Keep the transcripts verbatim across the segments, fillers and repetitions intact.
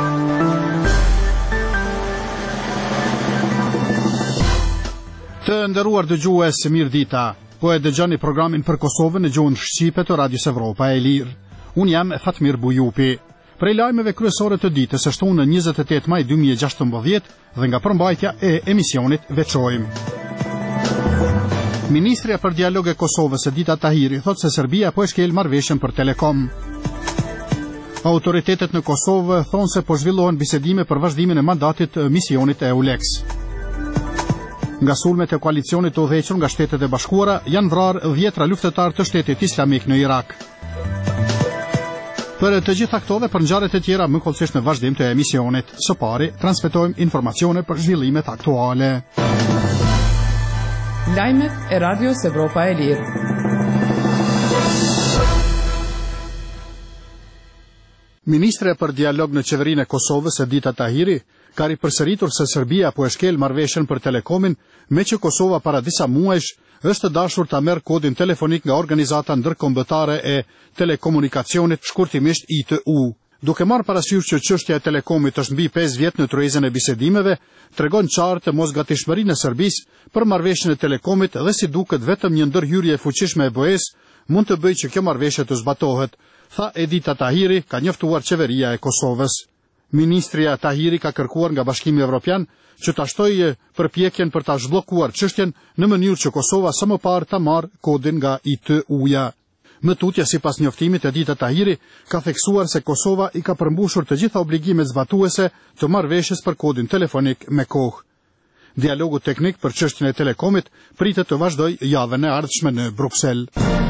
Të nderuar dëgjues, mirë dita. Po e dëgjoni programin për Kosovën në gjuhën shqipe të Radios Evropa e Lirë. Unë jam Fatmir Bujupi. Prej lajmeve kryesore të ditës është unë në njëzet e tetë maj dy mijë e gjashtëmbëdhjetë dhe nga përmbajtja e emisionit veçojmë. Ministrja për dialog e Kosovës Edita Tahiri thot se Serbia po e shkel marrëveshjen për Telekom. Autoritetet në Kosovë thonë se po zhvillohen bisedime për vazhdimin e mandatit të misionit e EULEX. Nga sulmet e koalicionit të udhëhequr nga Shtetet e Bashkuara janë vrarë dhjetra luftëtar të Shtetit Islamik në Irak. Për të gjitha këto dhe për ngjarjet e tjera më kollësisht në vazhdim të emisionit, së pari transmetojmë informacione për zhvillimet aktuale. Lajmet e Radios Evropa e Lirë. Ministre për dialog në qeverinë e Kosovës Edita Tahiri ka ripërsëritur se Serbia po e shkel marrëveshjen për Telekomin, me që Kosova para disa muajsh është dashur ta merr kodin telefonik nga organizata ndërkombëtare e telekomunikacionit, shkurtimisht I T U. Duke marrë parasysh që çështja e Telekomit është mbi pesë vjet në tryezën e bisedimeve, tregon qartë mosgatishmërinë e Serbisë për marrëveshjen e Telekomit dhe si duket vetëm një ndërhyrje e fuqishme e B E S mund të bëjë që kjo marrëveshje të zbatohet, tha Edita Tahiri, ka njoftuar qeveria e Kosovës. Ministria Tahiri ka kërkuar nga Bashkimi Evropian që ta shtojë përpjekjen për ta zhbllokuar çështjen në mënyrë që Kosova sa më parë ta marrë kodin nga I T U-ja. Më tutje, sipas njoftimit, Edita Tahiri ka theksuar se Kosova i ka përmbushur të gjitha obligimet zbatuese të marrëveshjes për kodin telefonik me kohë. Dialogu teknik për çështjen e Telekomit pritet të vazhdojë javën e ardhshme në Bruksel.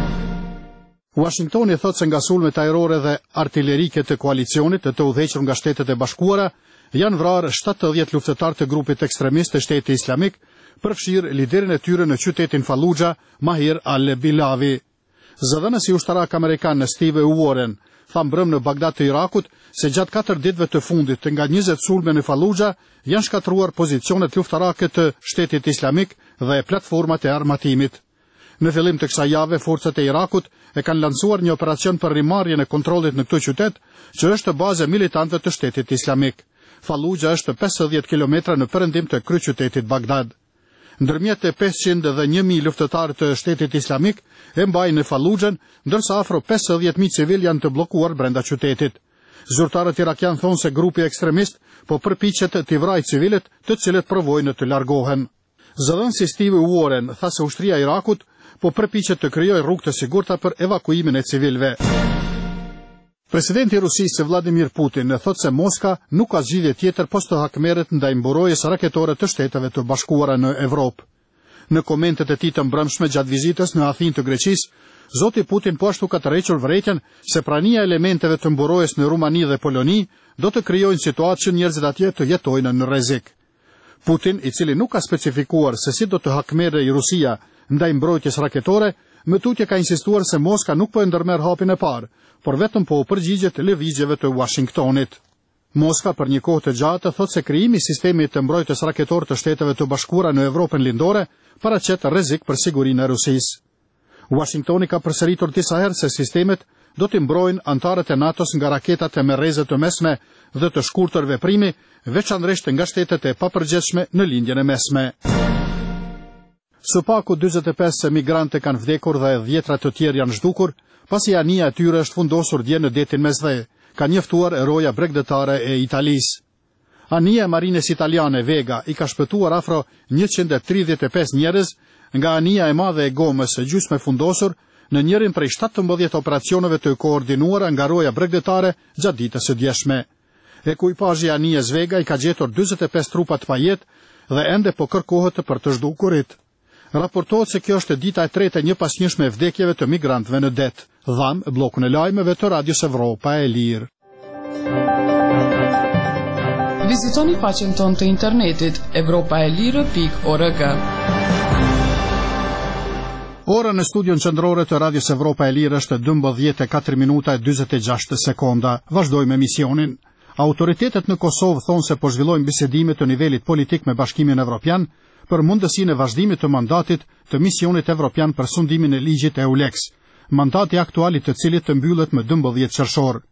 Washingtoni thot se nga sulmet ajrore dhe artillerike të koalicionit të udhëhequr nga Shtetet e Bashkuara janë vrarë shtatëdhjetë luftëtar të grupit ekstremist të Shtetit Islamik, përfshirë liderin e tyre në qytetin Fallujah, Mahir al-Bilavi. Zëdhënësi ushtarak amerikan Steve Warren tha mbrëm në Bagdad të Irakut se gjatë katër ditëve të fundit nga njëzet sulme në Fallujah janë shkatruar pozicionet luftarake të Shtetit Islamik dhe platformat e armatimit. Në fillim të kësaj jave, forcat e Irakut e kanë lancuar një operacion për rimarrjen e kontrollit në këtë qytet, që është bazë e militantëve të Shtetit Islamik. Fallujah është pesëdhjetë kilometra në perëndim të kryeqytetit Bagdad. Ndërmjet e pesëqind dhe një mijë luftëtarë të Shtetit Islamik e mbajnë në Fallujah, ndërsa afro pesëdhjetë mijë civil janë të bllokuar brenda qytetit. Zyrtarët irakian thonë se grupi ekstremist po përpiqet të vrajë civilët, të cilët provojnë të largohen. Zëdhënësi Steve Warren tha se ushtria e Irakut po përpiqet të krijojë rrugë të sigurta për evakuimin e civilëve. Presidenti i Rusisë Vladimir Putin thot se Moska nuk ka zgjidhje tjetër posa të hakmerret ndaj mburojjes raketore të Shteteve të Bashkuara në Evropë. Në komentet e tij të mbrëmshme gjatë vizitës në Athinë të Greqisë, zoti Putin po ashtu ka tërhequr vërejtjen se prania e elementeve të mburojjes në Rumani dhe Poloni do të krijojnë situatë që njerëzit atje të jetojnë në rrezik. Putin, i cili nuk ka specifikuar se si do të hakmerrejë Rusia ndaj mbrojtjes raketore, më tutje ka insistuar se Moska nuk po e ndërmerr hapin e parë, por vetëm po u përgjigjet lëvizjeve të Washingtonit. Moska për një kohë të gjatë thot se krijimi i sistemit të mbrojtjes raketor të Shteteve të Bashkuara në Evropën lindore paraqet rrezik për sigurinë e Rusisë. Washingtoni ka përsëritur disa herë se sistemet do të mbrojnë antarët e NATO-s nga raketat e merreze të mesme dhe të shkurtër veprimi, veçanërisht nga shtetet e papërgjithshme në lindjen e mesme. Së paku dyzet e pesë migrantë kanë vdekur dhe dhjetra të tjerë janë zhdukur, pasi anija e tyre është fundosur dje në detin Mesdhe, ka njoftuar roja bregdetare e Italisë. Anija e marines italiane Vega i ka shpëtuar afro njëqind e tridhjetë e pesë njerëz nga anija e madhe e Gomës së gjysmë fundosur në njërin prej shtatëmbëdhjetë operacioneve të koordinuara nga roja bregdetare gjatë ditës së djeshme. Ekuipazhi i anijes Vega i ka gjetur dyzet e pesë trupa të pajet dhe ende po kërkohet për të zhdukurit. Raportohet se kjo është dita e tretë e një pasnjëshme e vdekjeve të migrantëve në det. Dham, bllokun e lajmeve të Radios Evropa e Lirë. Vizitoni faqen tonë të internetit evropaelire pikë org. Ora në studion qendrore të Radios Evropa e Lirë është dymbëdhjetë e katër minuta e dyzet e gjashtë sekonda. Vazhdojmë emisionin. Autoritetet në Kosovë thonë se po zhvillojnë bisedime të nivelit politik me Bashkimin Evropian për mundësinë e vazhdimit të mandatit të misionit evropian për sundimin e ligjit EULEX, mandati aktuali të cilit të mbyllet më dymbëdhjetë qershor.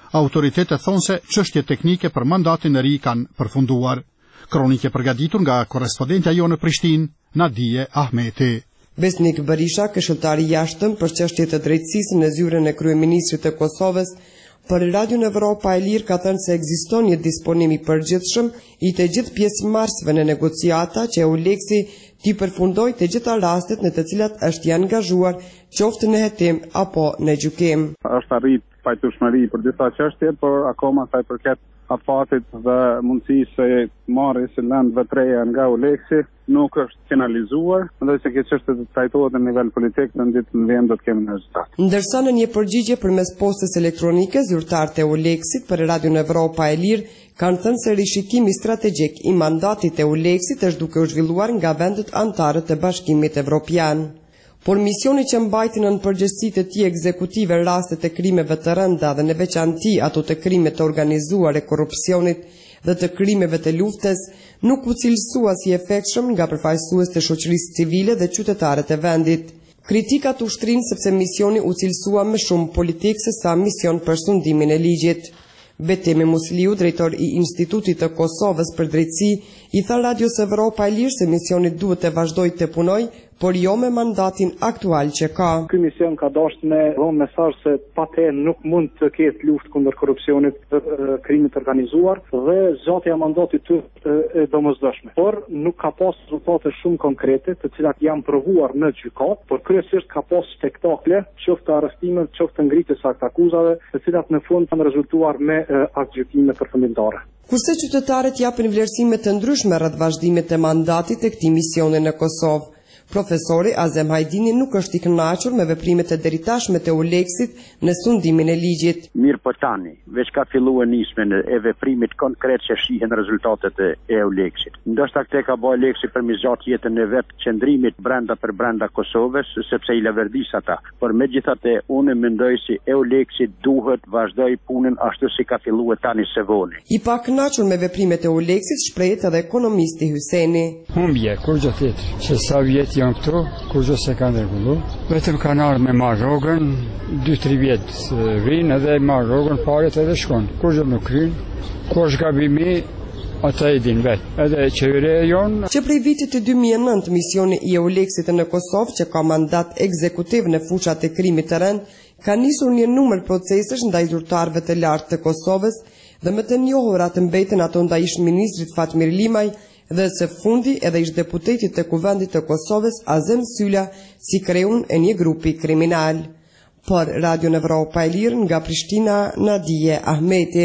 autoritetet thonë se çështje teknike për mandatin e ri kanë përfunduar. Kronike përgatitur nga korrespondentja jonë në Prishtinë, Nadije Ahmeti. Besnik Berisha, këshilltari i jashtëm për çështjet e drejtësisë në zyrën e kryeministrit të Kosovës, për Radion Evropa e Lirë ka thënë se ekziston një disponim i përgjithshëm i të gjithë pjesëmarrësve në negociata që Euleksi t'i përfundojë të gjitha rastet në të cilat është i angazhuar, qoftë në hetim apo në gjykim. Është arrit pajtueshmëri për disa çështje, por akoma sa i përket afatit dhe mundësisë së marrjes së lëndëve të reja nga Euleksi nuk është finalizuar, ndërsa që kjo çështje të trajtohet në nivel politik në ditën e vjen do të kemi një rezultat. Ndërsa në një përgjigje përmes postës elektronike, zyrtarët e Euleksit për Radion Evropa e Lirë kanë thënë se rishikimi strategjik i mandatit e Euleksit është duke u zhvilluar nga vendet anëtare të Bashkimit Evropian. Por misioni që mbajti në përgjegjësi të tij ekzekutive rastet e krimeve të rënda dhe në veçanti ato të krimeve të organizuar e korrupsionit dhe të krimeve të luftës nuk u cilësua si efektshëm nga përfaqësues të shoqërisë civile dhe qytetarët e vendit. Kritikat u shtrinë sepse misioni u cilësua më shumë politik se sa mision për sundimin e ligjit. Betemi Musliu, drejtor i Institutit të Kosovës për drejtësi, i tha Radios Evropa e Lirë se misioni duhet të vazhdojë të punojë, por jo me mandatin aktual që ka. Ky mision ka dashur me dhënë mesazh se patë nuk mund të ketë luftë kundër korrupsionit, krimit të organizuar dhe zgjatja e mandatit të e domosdoshme. Por nuk ka pas rezultate shumë konkrete, të cilat janë provuar në gjykat, por kryesisht ka pas spektakle, qoftë arrestime, qoftë ngritje saktë akuzave, të cilat në fund kanë rezultuar me aktgjykime përfundimtare. Kurse qytetarët japin vlerësime të ndryshme rreth vazhdimit të mandatit të këtij misioni në Kosovë. Profesori Azem Hajdini nuk është i kënaqur me veprimet e deritashme të Euleksit në sundimin e ligjit. Mirë po tani, veç ka filluar nismen e veprimit konkret që shihen rezultatet e Euleksit. Ndoshta këtë ka bëu Euleksi për mizat jetën e vet qëndrimit brenda për brenda Kosovës, sepse i lavërdis ata. Por megjithatë unë mendoj si Euleksi duhet vazhdoj punën ashtu si ka filluar tani së voni. I pa kënaqur me veprimet e Euleksit shprehet edhe ekonomisti Hyseni. Humbje, kur gjë tjetër, që sa vjet janë këtu, kur gjë se kanë rregullu. Vetëm kanë ardhur me marr rrogën, dy tre vjet vinë edhe marr rrogën, paret edhe shkon. Kur gjë nuk kryen, ku është gabimi, ata e din vetë. Edhe qeveria jonë. Që prej vitit të dy mijë e nëntë misioni i Euleksit në Kosovë, që ka mandat ekzekutiv në fushat e krimit të rënd, ka nisur një numër procesesh ndaj zyrtarëve të lartë të Kosovës dhe më të njohura të mbeten ato ndaj ish-ministrit Fatmir Limaj dhe së fundi edhe ish deputetit të Kuvendit të Kosovës Azem Sylla si kreun e një grupi kriminal. Për Radion Evropa e Lirë nga Prishtina, Nadije Ahmeti.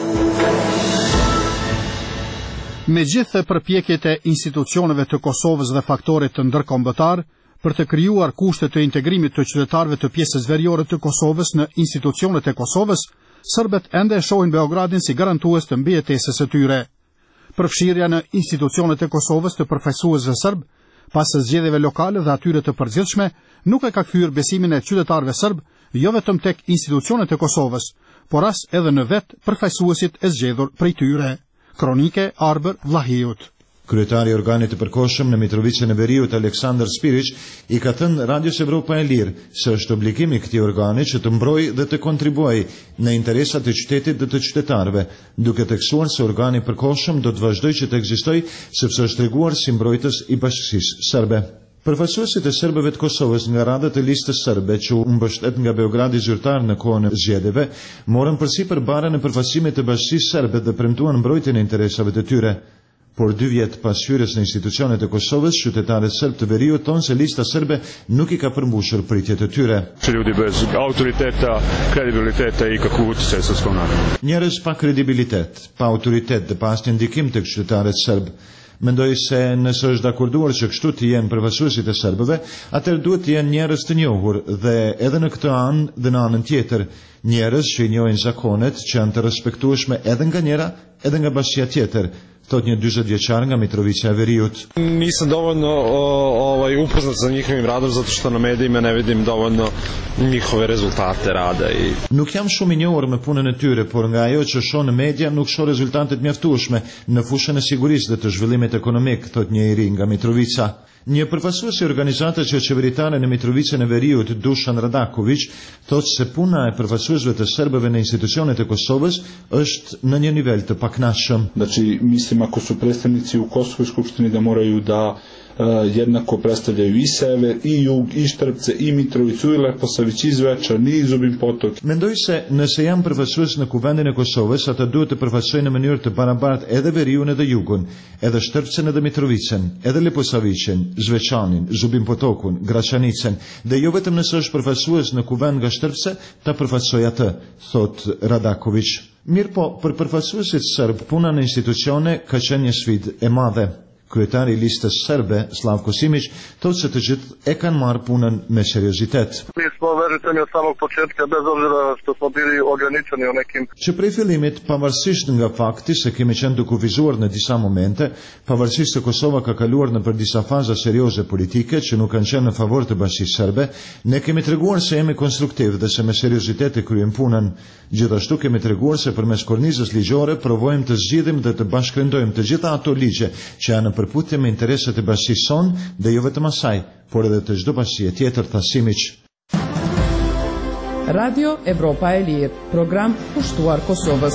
Me gjithë përpjekjet e institucioneve të Kosovës dhe faktorit të ndërkombëtar për të krijuar kushte të integrimit të qytetarëve të pjesës veriore të Kosovës në institucionet e Kosovës, serbët ende e shohin Beogradin si garantues të mbijetesës së tyre. Përfshirja në institucionet e Kosovës të përfaqësuesve serb, pas zgjedhjeve lokale dhe atyre të përgjithshme, nuk e ka kthyer besimin e qytetarëve serb, jo vetëm tek institucionet e Kosovës, por as edhe në vetë përfaqësuesit e zgjedhur prej tyre. Kronike Arber Vlahiut. Kryetari i organit të përkohshëm në Mitrovicën e Veriut, Aleksandar Spirić, i ka thënë Radios Evropa e Lirë se është obligimi i këtij organi që të mbrojë dhe të kontribuojë në interesat e qytetit dhe të qytetarëve, duke theksuar se organi i përkohshëm do të vazhdojë që të ekzistojë sepse është treguar si mbrojtës i bashkisë serbe. Përfaqësuesit e serbëve të Kosovës nga radhët e listës serbe që u mbështet nga Beogradi zyrtar në kohën e zgjedhjeve, morën përsipër barën e përfaqësimit të bashkisë serbe dhe premtuan mbrojtjen e interesave të tyre. Por dy vjet pas hyrjes në institucionet e Kosovës, qytetarët serb të Veriut thonë se lista serbe nuk i ka përmbushur pritjet e tyre. Ljudi bez autoriteta, kredibiliteta i kakvu utjecaj sa skonare. Njerëz pa kredibilitet, pa autoritet dhe pa asnjë ndikim tek qytetarët serb. Mendoj se nëse është dakorduar që kështu të jenë përfaqësuesit e serbëve, atëherë duhet të jenë njerëz të njohur dhe edhe në këtë anë dhe në anën tjetër, njerëz që i njohin zakonet, që janë të respektueshme edhe nga njëra, edhe nga bashkia tjetër, thot një dyzet vjeçar nga Mitrovica e Veriut. Nisam dovoljno ovaj upoznat sa njihovim radom zato što na medijima ne vidim dovoljno njihove rezultate rada i Nuk jam shumë i njohur me punën e tyre, por nga ajo që shoh në media nuk shoh rezultate të mjaftueshme në fushën e sigurisë dhe të zhvillimit ekonomik, thot një i ri nga Mitrovica. Një përfaqësues i organizatës qeveritare në Mitrovicën e Veriut, Dušan Radaković, thotë se puna e përfaqësuesve të serbëve në institucionet e Kosovës është në një nivel të paknaqshëm. Znači, mislim ako su predstavnici u Kosovoj skupštini da moraju da jednako predstavljaju i sever, i jug, i Shtrpce, i Mitrovicu, i Leposavić, i Zvečan, i Zubin Potok. Mendoj se nëse janë përfaqësues në kuvendin e Kosovës, ata duhet të përfaqësojnë në mënyrë të barabartë edhe Veriun edhe Jugun, edhe Shtrpcen edhe Mitrovicën, edhe Leposavicën, Zveçanin, Zubin Potokun, Graçanicën, dhe jo vetëm nëse është përfaqësues në kuvend nga Shtrpce, ta përfaqësoj atë, thot Radaković. Mirë po, për përfaqësuesit serb, puna në institucione ka qenë një sfidë e madhe. Kryetari i listës serbe, Slavko Simić, thotë se të gjithë e kanë marrë punën me seriozitet. Mi smo verujte od samog početka, bez obzira što smo bili ograničeni u nekim. Që prej fillimit, pavarësisht nga fakti se kemi qenë të kufizuar në disa momente, pavarësisht se Kosova ka kaluar në për disa faza serioze politike që nuk kanë qenë në favor të bashkisë serbe, ne kemi treguar se jemi konstruktiv dhe se me seriozitet e kryejm punën. Gjithashtu kemi treguar se përmes kornizës ligjore provojmë të zgjidhim dhe të bashkëndojmë të gjitha ato ligje që janë në përputhje me interesat e bashkisë sonë dhe jo vetëm asaj, por edhe të çdo bashkie tjetër, tha Simić. Radio Evropa e Lirë, program pushtuar Kosovës.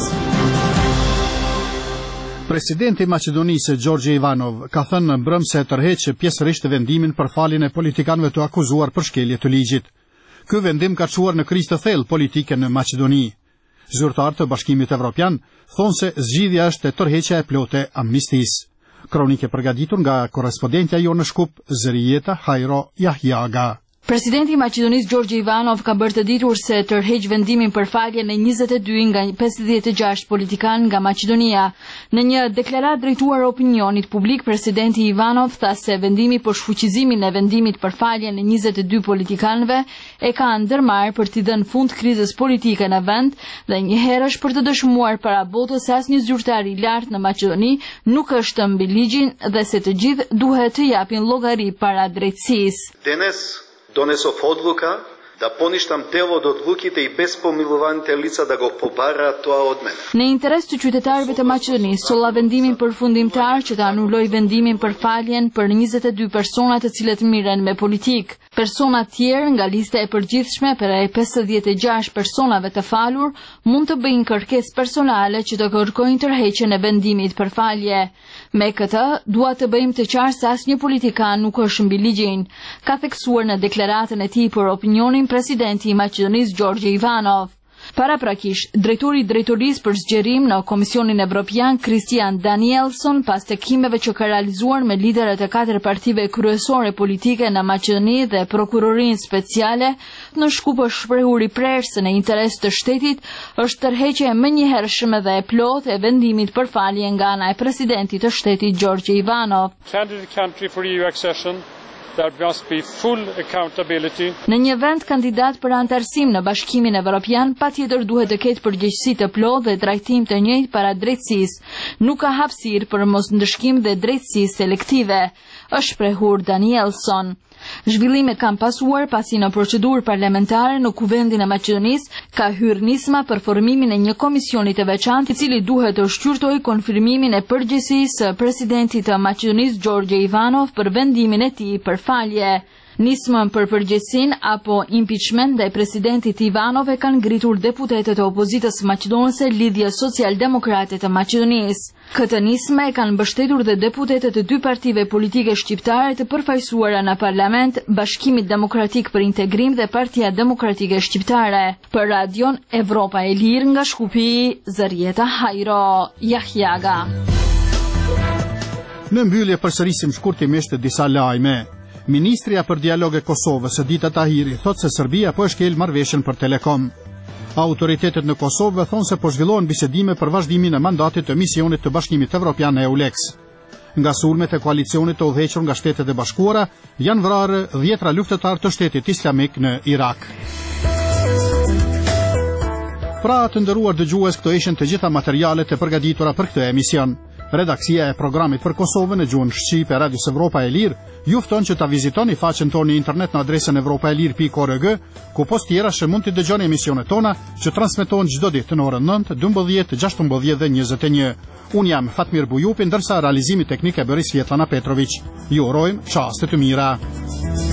Presidenti i Maqedonisë Gjorgje Ivanov ka thënë në mbrëm se tërheq pjesërisht vendimin për faljen e politikanëve të akuzuar për shkelje të ligjit. Ky vendim ka çuar në krizë të thellë politike në Maqedoni. Zyrtarë të Bashkimit Evropian thonë se zgjidhja është e tërheqja e plotë e amnistisë. Kronike përgatitur nga korrespondentja jonë në Shkup, Zërijeta Hajro Jahjaga. Presidenti i Maqedonisë Gjorgje Ivanov ka bërë të ditur se tërheq vendimin për faljen e njëzet e dy nga pesëdhjetë e gjashtë politikanë nga Maqedonia. Në një deklaratë drejtuar opinionit publik, presidenti Ivanov tha se vendimi për shfuqizimin e vendimit për faljen e njëzet e dy politikanëve e ka ndërmarrë për t'i dhënë fund krizës politike në vend dhe njëherësh për të dëshmuar para botës se asnjë zyrtar i lartë në Maqedoni nuk është mbi ligjin dhe se të gjithë duhet të japin llogari para drejtësisë. Денес донесов одлука да поништам дел од одлуките и без помилуваните лица да го побараат тоа од мене. Në interes të qytetarëve të Maqedonisë, solla vendimin përfundimtar që të anulloj vendimin për faljen për njëzet e dy persona të cilët mirën me politik. Persona tjerë nga lista e përgjithshme për e pesëdhjetë e gjashtë personave të falur mund të bëjnë kërkesë personale që të kërkojnë tërheqjen e vendimit për falje. Me këtë, dua të bëjmë të qartë se asnjë politikan nuk është mbi ligjin, ka theksuar në deklaratën e tij për opinionin presidenti i Maqedonisë Gjorgje Ivanov. Paraprakisht, drejtori i drejtorisë për zgjerim në Komisionin Evropian Christian Danielson, pas takimeve që ka realizuar me liderët e katër partive kryesore politike në Maqedoni dhe prokurorinë speciale, në Shkup është shprehur i prerë se në interes të shtetit është tërheqja e menjëhershme dhe e plotë e vendimit për falje nga ana e presidentit të shtetit Gjorgje Ivanov. Candidate country for E U accession. There must be full accountability. Në një vend kandidat për antarësim në Bashkimin Evropian, patjetër duhet të ketë përgjegjësi të plotë dhe trajtim të njëjtë para drejtësisë. Nuk ka hapësirë për mosndëshkim dhe drejtësi selektive, është shprehur Danielson. Zhvillime kanë pasuar pasi në procedurë parlamentare në Kuvendin e Maqedonisë ka hyrë nisma për formimin e një komisioni të veçantë i cili duhet të shqyrtojë konfirmimin e përgjegjësisë së presidentit të Maqedonisë Gjorgje Ivanov për vendimin e tij për falje. Nismën për përgjegjësinë apo impeachment ndaj presidentit Ivanov e kanë ngritur deputetët e opozitës maqedonëse Lidhja Social-Demokrate të Maqedonisë. Këtë nismë e kanë mbështetur dhe deputetët e dy partive politike shqiptare të përfaqësuara në parlament, Bashkimit Demokratik për Integrim dhe Partia Demokratike Shqiptare. Për Radion Evropa e Lirë nga Shkupi, Zërijeta Hajro Jahjaga. Në mbyllje përsërisim shkurtimisht disa lajme. Ministria për Dialog e Kosovës, Edita Tahiri, thotë se Serbia po e shkel marrëveshjen për Telekom. Autoritetet në Kosovë thonë se po zhvillohen bisedime për vazhdimin e mandatit të misionit të Bashkimit Evropian EULEX. Nga sulmet e koalicionit të udhëhequr nga Shtetet e Bashkuara, janë vrarë dhjetra luftëtar të Shtetit Islamik në Irak. Pra të nderuar dëgjues, këto ishin të gjitha materialet e përgatitura për këtë emision. Redaksia e programit për Kosovën në gjuhën shqip e Radios Evropa e Lirë ju fton që ta vizitoni faqen tonë në internet në adresën evropaelir pikë org, ku post tjera që mund të dëgjoni emisionet tona që transmetohen çdo ditë në orën nëntë, dymbëdhjetë, gjashtëmbëdhjetë dhe njëzet e një. Unë jam Fatmir Bujupi, ndërsa realizimi teknik e bëri Svetlana Petrović. Ju urojmë çaste të mira.